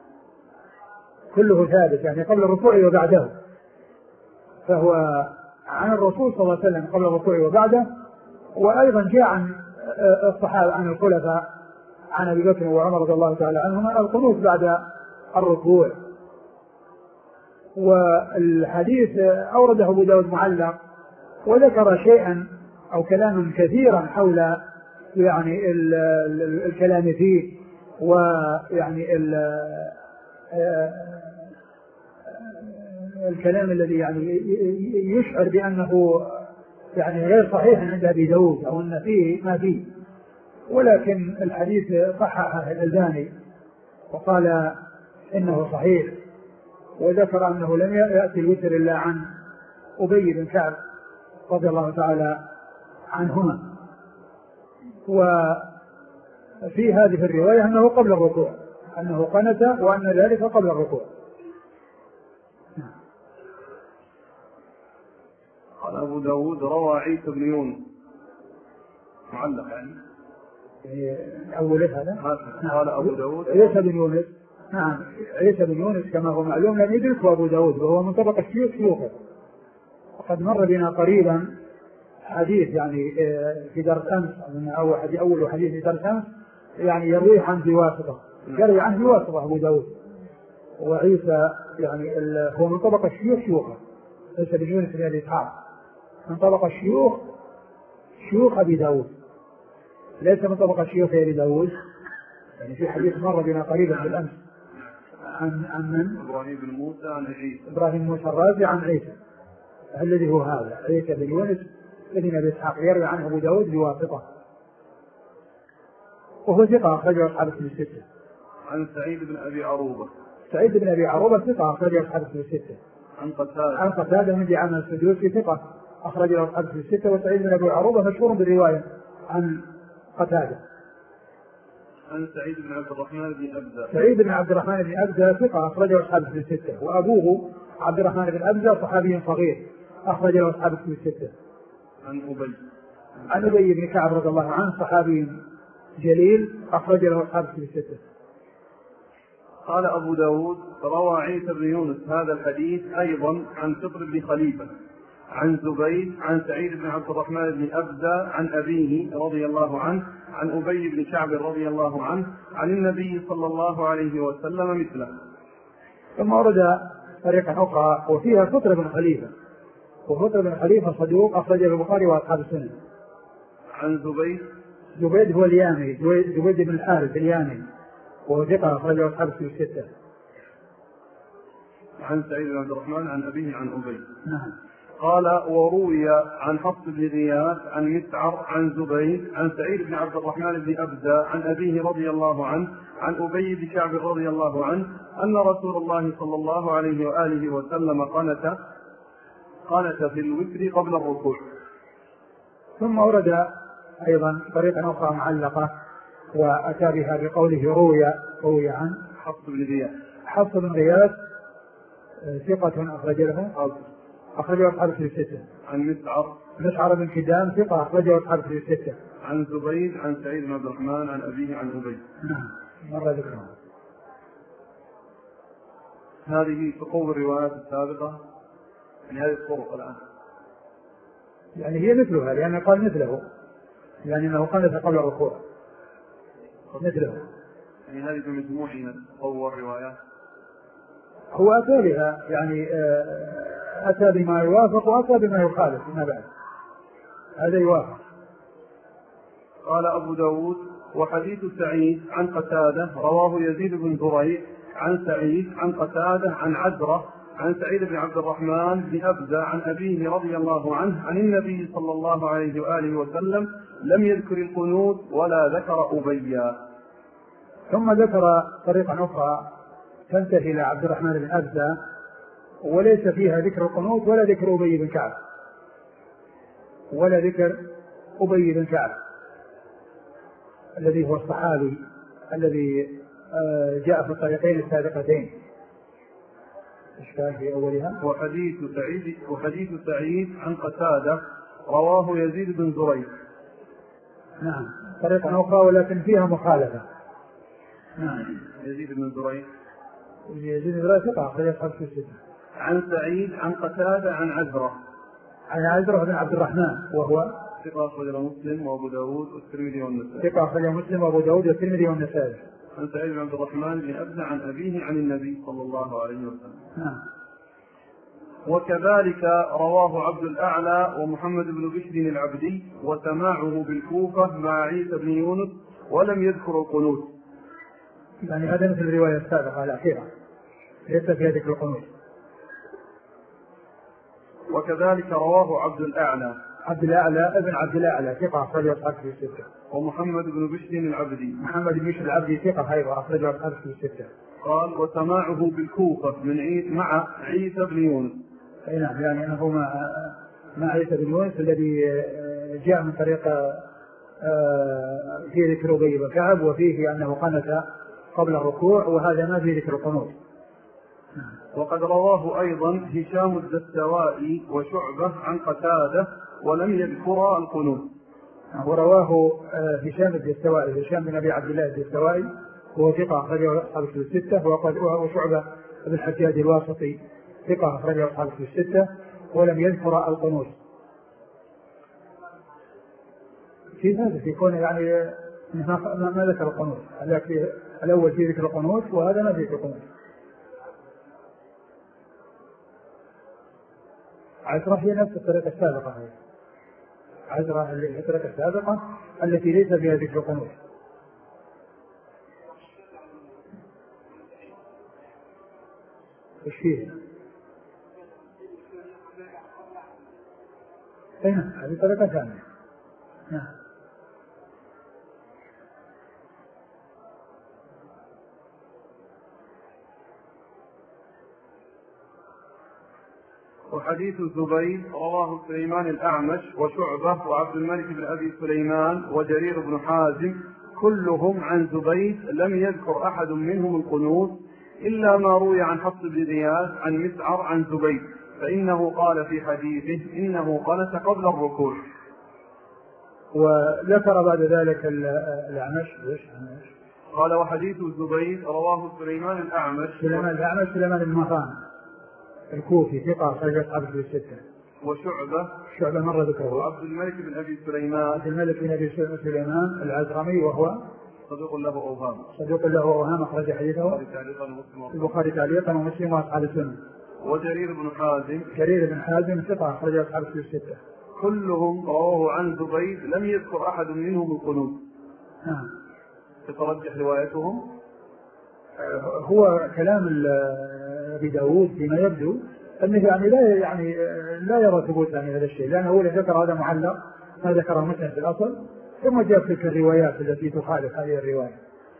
كله ثابت يعني قبل الركوع وبعده. فهو عن الرسول صلى الله عليه وسلم قبل الركوع وبعده. وأيضا جاء عن الصحابة عن الخلفاء عن أبي بكر وعمر رضي الله تعالى عنهما القنوت بعد الركوع. والحديث أورده أبو داود معلق، وذكر شيئا أو كلاما كثيرا حول يعني ال ال الكلام فيه، ويعني ال الكلام الذي يعني يشعر بأنه يعني غير صحيح عند أبي داود أو أن فيه ما فيه. ولكن الحديث صححه الألباني وقال إنه صحيح، وذكر أنه لم يأتي الوتر إلا عن أبي بن كعب رضي الله تعالى عنهما. وفي هذه الرواية أنه قبل الركوع، أنه قنت وأن ذلك قبل الركوع. قال أبو داود روى عيسى بن يونس معلق يعني يعني أول هذا. قال أبو داود عيسى بن يونس. نعم عيسى بن يونس كما هو معلوم لم يدركه أبو داود وهو من طبقة الشيوخ شيوخه. وقد مر بنا قريبا حديث يعني في درس أمس أو أول حديث في درس أمس يعني يرويه عن بواسطة يروي عنه بواسطة أبو داود. وعيسى يعني هو من طبقة الشيوخ شيوخه. عيسى بن يونس بن أبي إسحاق من طبقة الشيوخ شيوخ أبي داود ليس من طبقة شيوخ أبي داود. يعني في حديث مر بنا قريبا بالأمس عن عن من؟ إبراهيم بن موسى عن عيسى. إبراهيم موسى الرازي عن عيسى الذي هو هذا عيسى بن يونس بن أبي إسحاق يروي عنه أبو داود بواسطة وهو ثقة أخرجه أصحاب الكتب الستة. عن سعيد بن أبي عروبة. سعيد بن أبي عروبة ثقة أخرجه أصحاب الكتب الستة. عن قتادة. عن قتادة من دعامة السدوسي ثقة أخرجه أصحاب الكتب الستة. وسعيد بن أبي عروبة مشهور بالرواية عن قتادة. عن سعيد بن عبد الرحمن بن أبزة. سعيد بن عبد الرحمن بن أبزة ثقة أخرجه أصحاب الكتب الستة. وأبوه عبد الرحمن بن أبزة صحابي صغير أخرجه أصحاب الكتب الستة. عن أبي. عن أبي بن كعب رضي الله عنه صحابي جليل أخرج له أصحاب الكتب الستة. قال أبو داود روى عيسى بن يونس هذا الحديث أيضا عن فطر بن خليفة عن زبيد عن سعيد بن عبد الرحمن بن أبزة عن أبيه رضي الله عنه عن أبي بن كعب رضي الله عنه عن النبي صلى الله عليه وسلم مثله. ثم ورد طريقة أخرى وفيها فطر بن خليفة وفطر بن خليفة صدوق أخرجه البخاري وأصحاب السنن. عن زبيد. زبيد هو اليامي زبيد بن الحارث اليامي وهو ثقة أخرجه أصحاب الكتب الستة. عن سعيد بن عبد الرحمن عن أبيه عن أبي. نعم. قال وروي عن حفص بن غياث عن مسعر عن زبيد عن سعيد بن عبد الرحمن بن أبزة عن أبيه رضي الله عنه عن أبي بن كعب رضي الله عنه أن رسول الله صلى الله عليه وآله وسلم قنت قنت في الوتر قبل الركوع. ثم ورد أيضا طريقة أخرى معلقة وأتى بها بقوله روي روي عن حفص بن غياث. حفص بن غياث ثقة أخرج له أخرجه أصحاب الكتب الستة. عن مسعر. مسعر بن كدام ثقة أخرجه أصحاب الكتب الستة. عن زبيد عن سعيد بن عبد الرحمن عن أبيه عن أبي. نعم مرة ذكرها. هذه تقوم الروايات السابقة يعني هذه الطرق الآن يعني هي مثلها لأن قال مثله يعني أنه قنت قبل الركوع مثله يعني هذه بمجموعها تقوى الروايات. هو أتى بها يعني أتى بما يوافق وأتى بما يخالف فيما بعد هذا يوافق. قال أبو داود وحديث سعيد عن قتادة رواه يزيد بن زريع عن سعيد عن قتادة عن عذرة عن سعيد بن عبد الرحمن بن أبزة عن أبيه رضي الله عنه عن النبي صلى الله عليه وآله وسلم لم يذكر القنوت ولا ذكر أبيا. ثم ذكر طريقة أخرى تنتهي إلى عبد الرحمن بن أبزة وليس فيها ذكر القنوت ولا ذكر أبي بن كعب ولا ذكر أبي بن كعب الذي هو الصحابي الذي جاء في الطريقين السابقتين. ايش كان في اولها؟ وحديث سعيد وحديث سعيد عن قتادة رواه يزيد بن زريع. نعم طريقة أخرى ولكن فيها مخالفة. نعم يزيد بن زريع. يزيد بن زريع ثقة أخرج أصحاب الكتب. عن سعيد عن قتادة عن عذرة. عن عذرة بن عبد الرحمن وهو ثقة أخرج مسلم وأبو داود والترمذي والنسائي. ثقة أخرج مسلم وأبو داود والترمذي والنسائي. عن سعيد بن عبد الرحمن بن أبزة عن أبيه عن النبي صلى الله عليه وسلم. نعم. وكذلك رواه عبد الأعلى ومحمد بن بشر العبدي وسماعه بالكوفة مع عيسى بن يونس ولم يذكر القنوت. يعني هذا مثل الرواية السابقة الأخيرة ليس فيها ذكر القنوت. وكذلك رواه عبد الأعلى عبد الأعلى ابن عبد الأعلى ثقة أخرج أصحاب الستة. ومحمد بن بشر العبدي. محمد بن بشر العبدي ثقة أيضا أخرج أصحاب الستة. قال وسماعه بالكوفة من عيسى مع عيسى بن يونس. أي نعم يعني أنه مع مع عيسى بن يونس الذي جاء من طريق في ذكر أبي بن كعب وفيه أنه قنت قبل الركوع وهذا ما في ذكر القنوت. وقد رواه أيضا هشام الدستوائي وشعبة عن قتادة ولم يذكر القنوت. ورواه هشام الدستوائي هشام بن أبي عبد الله الدستوائي وهو ثقة أخرجه أصحاب الكتب الستة. وهو شعبة بن الحجاج الواسطي ثقة أخرجه أصحاب الكتب الستة ولم يذكر القنوت. في هذا في كونه يعني ما, ما ذكر القنوت. الأول في ذكر القنوت وهذا ما ذكر القنوت. عشرة هي نفس الطريقة السابقة هي. عشرة هي الطريقة السابقة التي ليس فيها ذكر القنوت. ايش فيه؟ اين هذه طريقة ثانية. نعم. وحديث الزبيد رواه سليمان الأعمش وشعبة وعبد الملك بن أبي سليمان وجرير بن حازم كلهم عن زبيد لم يذكر أحد منهم القنوت إلا ما روي عن حفص بن غياث عن مسعر عن زبيد فإنه قال في حديثه إنه قنت قبل الركوع. وذكر بعد ذلك الأعمش قال وحديث الزبيد رواه سليمان الأعمش سليمان الأعمش سليمان بن مهران الكوفي ثقة أخرج أصحاب الكتب الستة. وشعبة شعبة مرة ذكره. وعبد الملك بن أبي سليمان عبد الملك بن أبي سليمان العزرمي وهو صدوق له أوهام صدوق له أوهام أخرج حديثه البخاري تعليقا ومسلم وأصحاب السنة. وجرير بن حازم جرير بن حازم ثقة أخرج أصحاب الكتب الستة كلهم رواه عن زبيد لم يذكر أحد منهم القنوت. نعم. تترجح روايتهم. هو كلام أبي داود فيما يبدو أنه يعني لا يعني لا يرى ثبوت عن هذا الشيء لأنه هو ذكر هذا معلق ما ذكره مسلم في الأصل ثم جاء تلك الروايات التي تخالف هذه الرواية.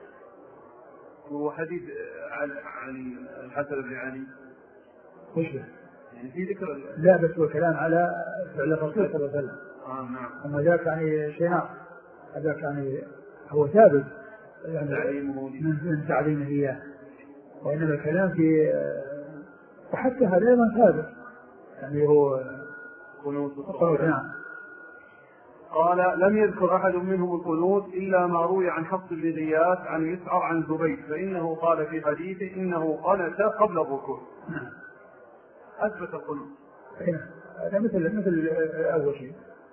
وحديث علي الحسن بن علي وش يعني في ذكر لا بس هو كلام على فعل الرسول صلى الله عليه وسلم. آه نعم. أما ذاك يعني شيء ناقص هذاك يعني هو ثابت يعني من تعليمه إياه وإنما الكلام في وحتى هذا أيضا ثابت يعني هو قنوت. نعم. قال لم يذكر أحد منهم القنوت إلا ما روي عن حفص بن غياث عن مسعر عن زبيد فإنه قال في حديثه إنه قنت قبل الركوع. نعم. أثبت القنوت. هذا مثل مثل أول شيء.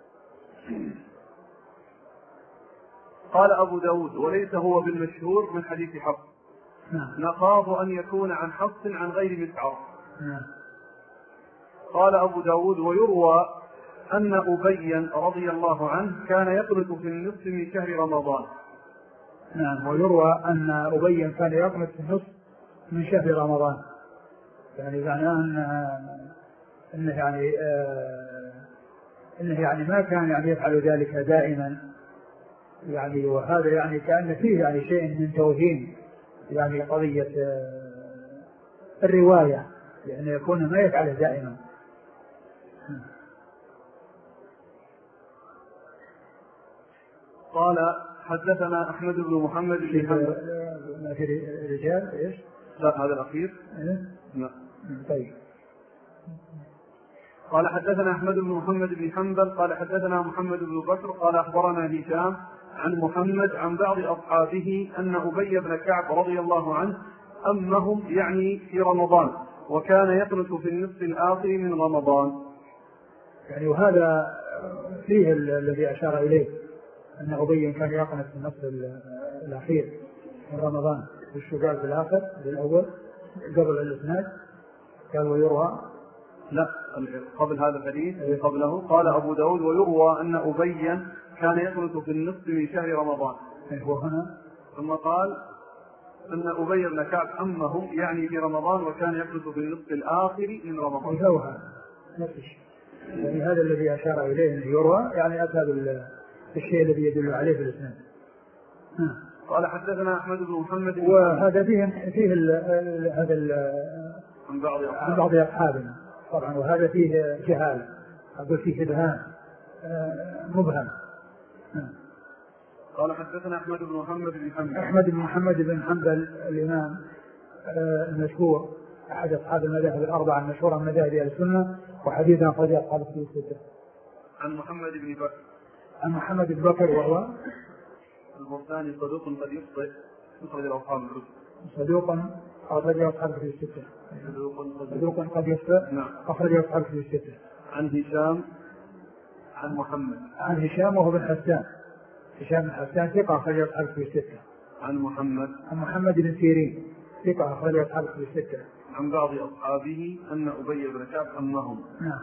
قال أبو داود وليس هو بالمشهور من حديث حفص. نعم. نخاف أن يكون عن حفص عن غير مسعر. نعم. قال أبو داود ويروى أن أبيا رضي الله عنه كان يقنت في النصف من شهر رمضان. نعم. ويروى أن أبيا كان يقنت في النصف من شهر رمضان يعني معناه أن إنه يعني آه إنه يعني ما كان يعني يفعل ذلك دائما يعني وهذا يعني كأن فيه يعني شيء من توهين يعني قضية آه الرواية لأن يكون ما يفعله دائما. قال حدثنا أحمد بن محمد بن حنبل. ما في رجال إيش؟ لا هذا الأخير. إيه؟ لا. طيب. قال حدثنا أحمد بن محمد بن حنبل قال حدثنا محمد بن بكر قال أخبرنا هشام عن محمد عن بعض أصحابه أن أبي بن كعب رضي الله عنه أمهم يعني في رمضان وكان يقنت في النصف الآخر من رمضان. يعني وهذا فيه الذي أشار إليه أن أبي كان يقنت في النصف الأخير من رمضان والشجاع في الآخر بالأول قبل الإسناد قال ويروى لا قبل هذا الحديث قبله قال أبو داود ويروى أن أبيا كان يقنت في النصف من شهر رمضان. وهنا ثم قال أن أبي بن كعب أمهم يعني في رمضان وكان يقنت في النصف الآخر من رمضان. هذا نفس الشيء يعني هذا الذي أشار إليه أنه يروى يعني أتى بالشيء الذي يدل عليه في الإسناد. قال حدثنا أحمد بن محمد وهذا فيه فيه هذا عن بعض عن بعض أصحابنا طبعا وهذا فيه جهالة أقول فيه إبهام مبهم. قال حدثنا أحمد بن محمد بن حنبل أحمد بن محمد بن حنبل الإمام المشهور أحد أصحاب المذاهب الأربعة المشهورة من مذاهب أهل السنة وحديثا أخرج أصحاب الكتب الستة. عن محمد بن بكر عن محمد بن بكر وهو البرساني صدوق قد يخطئ أخرج أصحاب الكتب. صدوق أخرج أصحاب الكتب الستة. صدوق قد يخطئ نعم أخرج أصحاب الكتب الستة. عن هشام عن محمد عن هشام وهو بن حسان هشام بن حسان ثقة أخرج أصحاب الكتب الستة. عن محمد عن محمد بن سيرين ثقة أخرج أصحاب الكتب الستة. عن بعض أصحابه أن أبي بن كعب أمهم. نعم.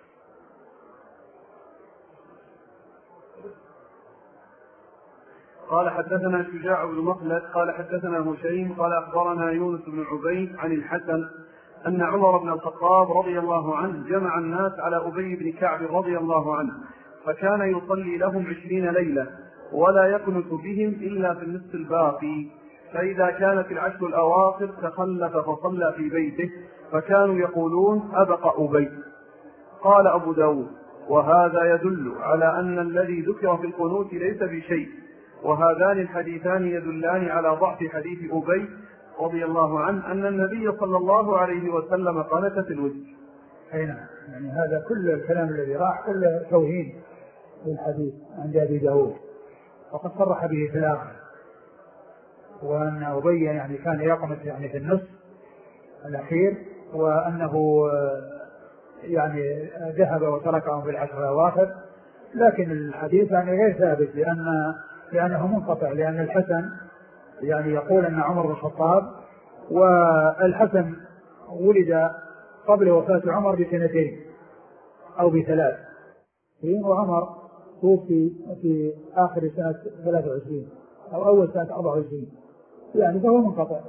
قال حدثنا شجاع بن مخلد قال حدثنا هشيم قال أخبرنا يونس بن عبيد عن الحسن أن عمر بن الخطاب رضي الله عنه جمع الناس على أبي بن كعب رضي الله عنه فكان يصلي لهم عشرين ليلة ولا يقنت بهم إلا في النصف الباقي، فإذا كانت العشر الأواخر تخلف فصلى في بيته فكانوا يقولون أبق أبي. قال أبو داود وهذا يدل على أن الذي ذكر في القنوت ليس بشيء، وهذان الحديثان يدلان على ضعف حديث أبي رضي الله عنه أن النبي صلى الله عليه وسلم قنت في الوتر. أي نعم، يعني هذا كل الكلام الذي راح كله توهين للحديث عند أبي داود، وقد صرح به في الآخر، وأن أبي يعني كان يقنت يعني في النصف الأخير، وأنه يعني ذهب وتركهم في العشر الأواخر، لكن الحديث يعني غير ثابت لأن لأنه منقطع، لأن الحسن يعني يقول أن عمر بن الخطاب، والحسن ولد قبل وفاة عمر بسنتين أو بثلاث، وعمر توفي في آخر سنة ثلاثة وعشرين أو أول سنة أربعة وعشرين، يعني فهو منقطع.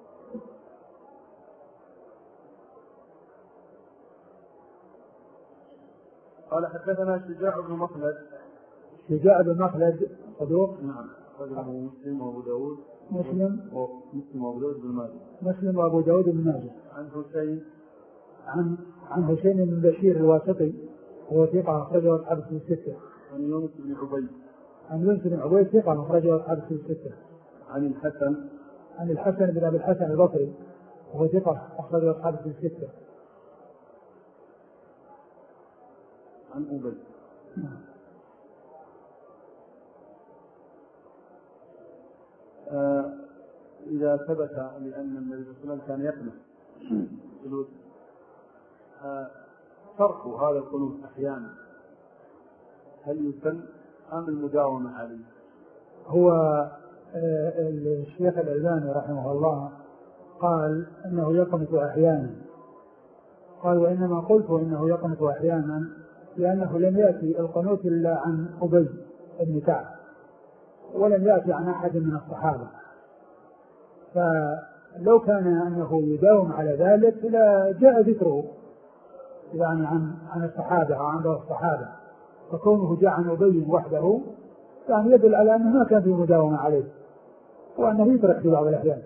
قال حدثنا شجاع بن مخلد. شجاع بن مخلد صدوق. نعم. مسلم وأبو داود. مسلم مسلم وأبو داود بن ماجه. مسلم وأبو داود بن ماجه. عن حسين عن عن حسين بن بشير الواسطي هو ثقة أخرجه أصحاب الكتب الستة. عن يونس بن عبيد. عن يونس بن عبيد ثقة أخرجه أصحاب الكتب الستة. عن الحسن عن الحسن بن أبي الحسن البصري وهو ثقة أخرجه أصحاب الكتب الستة. عن أبي. نعم. آه إذا ثبت لأن النبي صلى الله عليه وسلم كان يقنط في الوتر، آه ترك هذا القنوت أحيانا هل يسن أم المداومة عليه؟ هو آه الشيخ الألباني رحمه الله قال أنه يقنط أحيانا، قال وإنما قلت إنه يقنط أحيانا لأنه لم يأتي القنوت إلا عن أبي بن كعب ولم يأتي عن أحد من الصحابة، فلو كان أنه يداوم على ذلك لا جاء ذكره يعني عن عن الصحابة أو عن بعض الصحابة، فكونه جاء عن أبي وحده يعني يدل على أنه ما كان في مداومة عليه وأنه يترك في بعض الأحيان.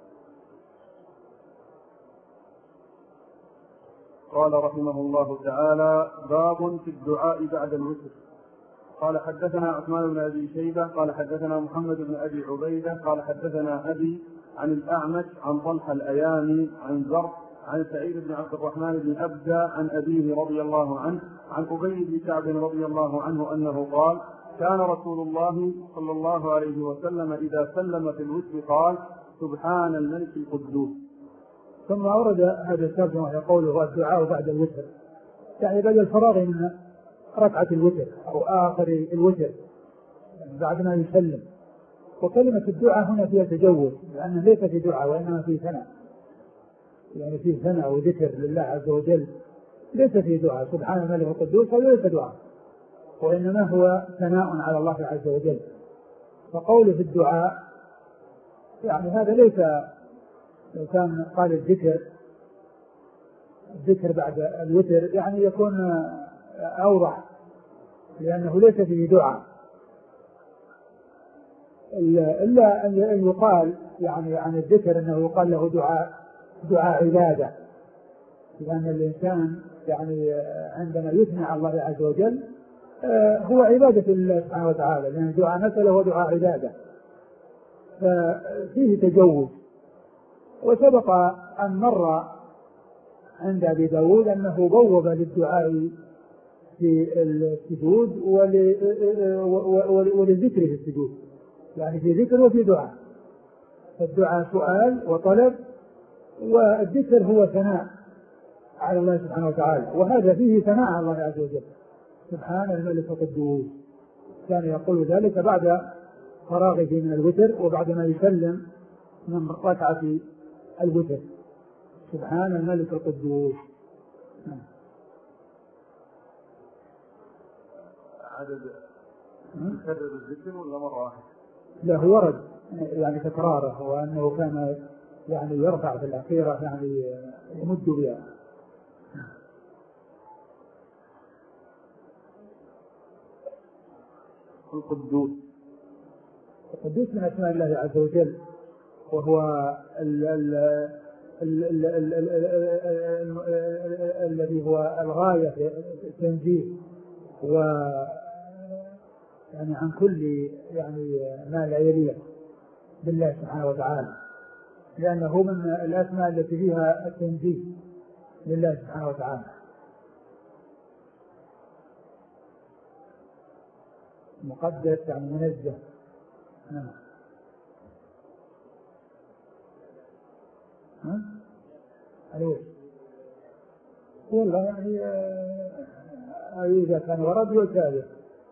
قال رحمه الله تعالى باب في الدعاء بعد الوتر. قال حدثنا عثمان بن أبي شيبة قال حدثنا محمد بن أبي عبيدة قال حدثنا أبي عن الأعمش عن طلحة الأيامي عن زرع عن سعيد بن عبد الرحمن بن أبدى عن أبيه رضي الله عنه عن أبي بن كعب رضي الله عنه أنه قال كان رسول الله صلى الله عليه وسلم إذا سلم في الوتر قال سبحان الملك القدوس. ثم أورد هذا الترجمة يقوله الدعاء بعد الوتر، يعني بعد الفراغ من ركعة الوتر أو آخر الوتر بعد ما يسلم. وكلمة الدعاء هنا فيها تجوز، لأنه ليس في دعاء وإنما في ثناء، يعني في ثناء وذكر لله عز وجل، ليس في دعاء. سبحان الملك القدوس هذا ليس دعاء وإنما هو ثناء على الله عز وجل. فقوله في الدعاء يعني هذا ليس، لو كان قال الذكر الذكر بعد الوتر يعني يكون أوضح، لأنه ليس فيه دعاء، إلا أن يقال يعني عن الذكر أنه يقال له دعاء دعاء عبادة، لأن الإنسان يعني عندما يثني على الله عز وجل هو عبادة الله سبحانه وتعالى، لأن دعاء مسألة هو دعاء عبادة، ففيه تجوز. وسبق أن مر عند أبي داود أنه بوب للدعاء في السجود وللذكر في السجود، يعني في ذكر وفي دعاء. الدعاء سؤال وطلب، والذكر هو ثناء على الله سبحانه وتعالى، وهذا فيه ثناء على الله عز وجل. سبحان الملك القدوس، كان يقول ذلك بعد فراغه من الوتر وبعد ما يسلم من ركعة الوتر. سبحان الملك القدوس. عدد يكرر الذكر ولا مرة واحدة؟ لا، هو ورد يعني تكراره، وأنه كان يعني يرفع في الأخيرة يعني يمد بها. القدوس. القدوس من أسماء الله عز وجل، وهو الذي هو الغاية في التنزيه و يعني عن كل يعني ما لا يليق بالله سبحانه وتعالى، لأنه من الأسماء التي فيها التنزيه لله سبحانه وتعالى. مقدس يعني منزه. نعم. ها؟ أيوه. والله يعني إذا كان ورد يتابع،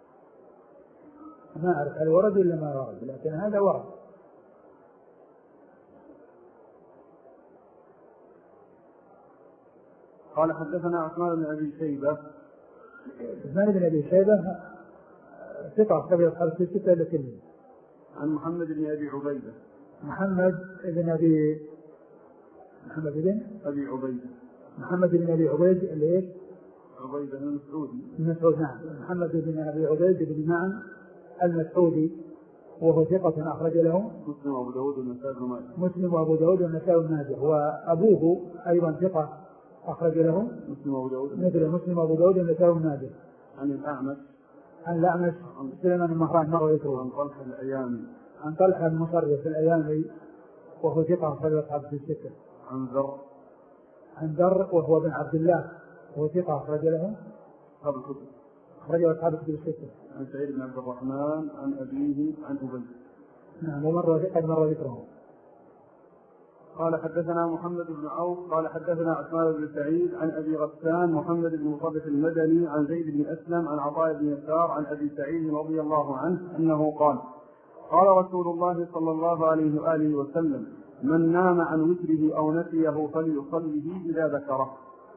ما أعرف هل ورد ولا ما ورد، لكن هذا ورد. قال حدثنا عثمان بن أبي شيبة. عثمان بن أبي شيبة ثقة قبل أصحاب الستة لكن. عن محمد بن أبي عبيدة. محمد بن أبي محمد بن أبي عبيدة. محمد بن أبي عبيد ليش؟ عبيدة المسعودي. المسعود نعم. محمد بن أبي عبيد بن معن المسعودي، وهو ثقة أخرج له مسلم وأبو داود والنسائي بن ماجه. مسلم وأبو داود والنسائي بن ماجه، وأبوه أيضا ثقة أخرج له مسلم وأبو داود مثل مسلم وأبو داود والنسائي بن ماجه. عن الأعمش عن الأعمش سليمان بن مهران مر ذكره. عن طلحة الأيامي. عن طلحة بن مصرف الأيامي، وهو ثقة أخرج أصحاب الستة. عن ذر. عن ذر وهو بن عبد الله، وهو ثقة أخرج له أصحاب الكتب. أخرجه أصحاب الكتب الستة. عن سعيد بن عبد الرحمن عن أبيه عن أبي. نعم، ومر قد مر ذكره. قال حدثنا محمد بن عوف قال حدثنا عثمان بن سعيد عن أبي غسان محمد بن مصرف المدني عن زيد بن أسلم عن عطاء بن يسار عن أبي سعيد رضي الله عنه أنه قال قال رسول الله صلى الله عليه وآله وسلم: من نام عن وتره أو نسيه فليصلي إذا ذكره.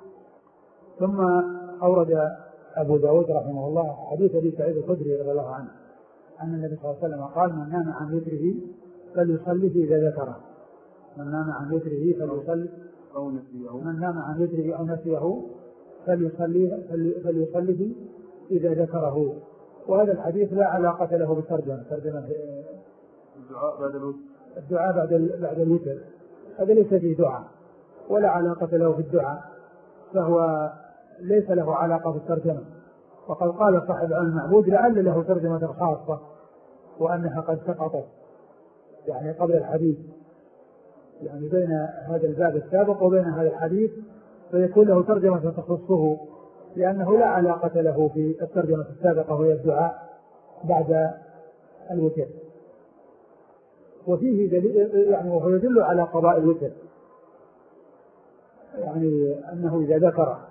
ثم أورد أبو داود رحمه الله حديث أبي سعيد الخدري رضي الله عنه أن النبي صلى الله عليه وسلم قال: من نام عن وتره فليصلي إذا ذكره. من نام عن وتره فليصلي أو نسيه من نام عن وتره أو نسيه فليصلي فليصلي إذا ذكره. وهذا الحديث لا علاقة له بالترجمة. ترجمة الدعاء بعد الوتر. الدعاء بعد بعد الوتر هذا ليس فيه دعاء ولا علاقة له في الدعاء، فهو ليس له علاقة بالترجمة. وقد قال صاحب عن المعبود لعل له ترجمة خاصة وأنها قد سقطت يعني قبل الحديث، يعني بين هذا الباب السابق وبين هذا الحديث، فيكون له ترجمة تخصه، لأنه لا علاقة له في الترجمة السابقة وهي الدعاء بعد الوتر. وفيه دليل يعني وهو يدل على قضاء الوتر، يعني أنه إذا ذكره،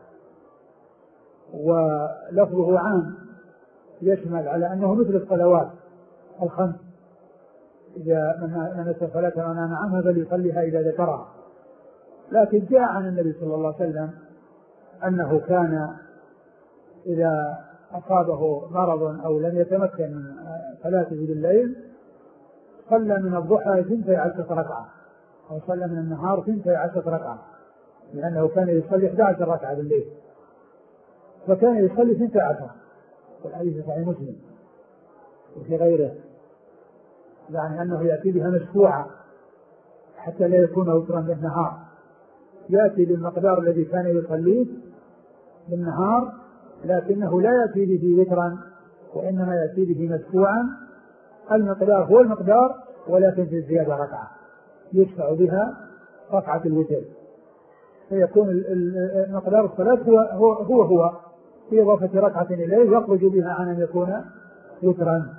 ولفظه عام يشمل على أنه مثل الصلوات الخمس، إذا من نسي صلاة أو نام عنها فليصليها إذا ذكرها. لكن جاء عن النبي صلى الله عليه وسلم أنه كان إذا أصابه مرض أو لم يتمكن من صلاته بالليل صلى من الضحى ثنتي عشرة ركعة، أو صلى من النهار ثنتي عشرة ركعة، لأنه كان يصلي إحدى عشرة ركعة بالليل، فكان يصلي ثنتي عشرة، والحديث صحيح مسلم وفي غيره، يعني أنه يأتي بها مشفوعة حتى لا يكون وترا بالنهار، يأتي بالمقدار الذي كان يصليه بالنهار، لكنه لا يأتي به وترا وإنما يأتي به مشفوعا. المقدار هو المقدار، ولكن في الزيادة ركعة يشفع بها ركعة الوتر، فيكون مقدار الصلاة هو هو, هو, هو في إضافة ركعة إليه يخرج بها عن أن يكون وترا.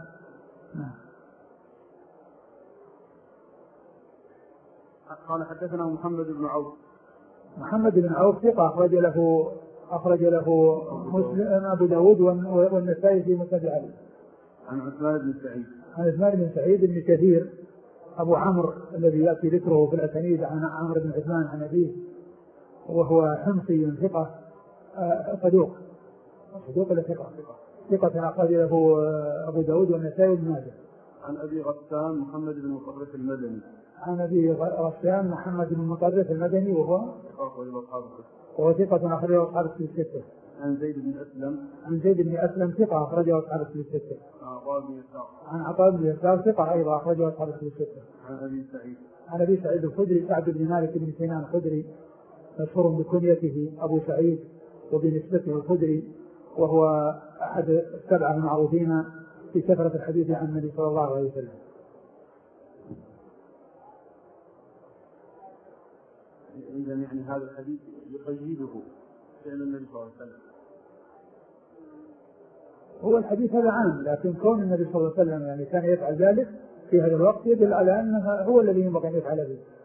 قال حدثنا محمد بن عوف. محمد بن عوف ثقة أخرج له أخرج له مسلم أبو داود والنسائي في مسند علي. عن عثمان بن سعيد. عن عثمان بن سعيد بن كثير أبو عمرو الذي يأتي ذكره في الأسانيد عن عمرو بن عثمان عن أبيه، وهو حمصي ثقة صدوق صدوق ولا ثقة ثقة أخرج له أبو داود والنسائي بن ماجه. عن أبي غسان محمد بن مطرف المدني. عن أبي غسان محمد بن مطرف المدني وهو وهو ثقة أخرجه أصحاب الكتب الستة. عن زيد بن أسلم. عن زيد بن أسلم ثقة أخرجه أصحاب الكتب الستة. عن عطاء بن يسار. عن عطاء بن يسار ثقة أيضا أخرجه أصحاب الكتب الستة. عن أبي سعيد. عن أبي سعيد الخدري سعد بن مالك بن سنان الخدري مشهور بكنيته أبو سعيد وبنسبته الخدري، وهو أحد السبعة المعروفين في كثرة الحديث عن النبي صلى الله عليه وسلم. إذا يعني هذا الحديث يقيده فعل النبي صلى الله عليه وسلم. هو الحديث هذا عام، لكن كون النبي صلى الله عليه وسلم يعني كان يفعل ذلك في هذا الوقت يدل على أنه هو الذي ينبغي أن يفعل به.